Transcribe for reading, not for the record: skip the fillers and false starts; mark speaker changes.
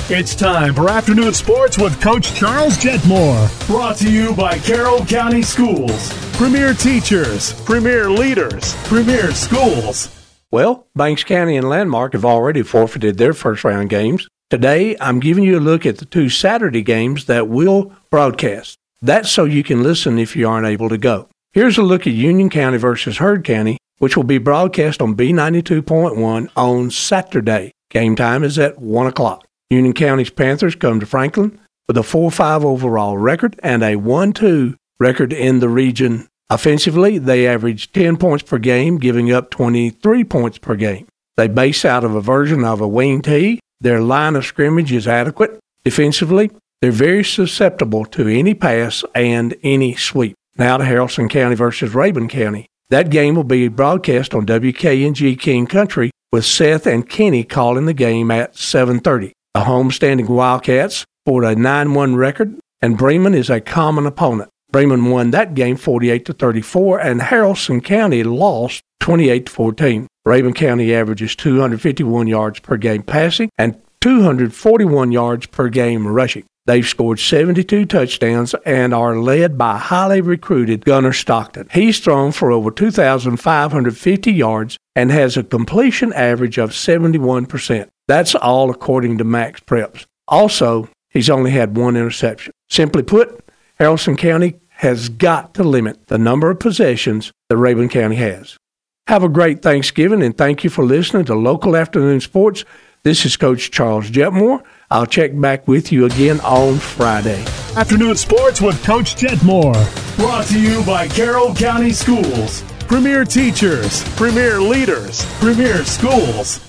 Speaker 1: It's time for Afternoon Sports with Coach Charles Jetmore. Brought to you by Carroll County Schools. Premier teachers, premier leaders, premier schools.
Speaker 2: Well, Banks County and Landmark have already forfeited their first-round games. Today, I'm giving you a look at the two Saturday games that will broadcast. That's so you can listen if you aren't able to go. Here's a look at Union County versus Heard County, which will be broadcast on B92.1 on Saturday. Game time is at 1 o'clock. Union County's Panthers come to Franklin with a 4-5 overall record and a 1-2 record in the region. Offensively, they average 10 points per game, giving up 23 points per game. They base out of a version of a wing tee. Their line of scrimmage is adequate. Defensively, they're very susceptible to any pass and any sweep. Now to Haralson County versus Rabun County. That game will be broadcast on WKNG King Country with Seth and Kenny calling the game at 7:30. The homestanding Wildcats scored a 9-1 record, and Bremen is a common opponent. Bremen won that game 48-34, and Haralson County lost 28-14. Rabun County averages 251 yards per game passing and 241 yards per game rushing. They've scored 72 touchdowns and are led by highly recruited Gunnar Stockton. He's thrown for over 2,550 yards and has a completion average of 71%. That's all according to Max Preps. Also, he's only had one interception. Simply put, Haralson County has got to limit the number of possessions that Rabun County has. Have a great Thanksgiving, and thank you for listening to Local Afternoon Sports. This is Coach Charles Jetmore. I'll check back with you again on Friday.
Speaker 1: Afternoon Sports with Coach Jetmore. Brought to you by Carroll County Schools. Premier teachers, premier leaders, premier schools.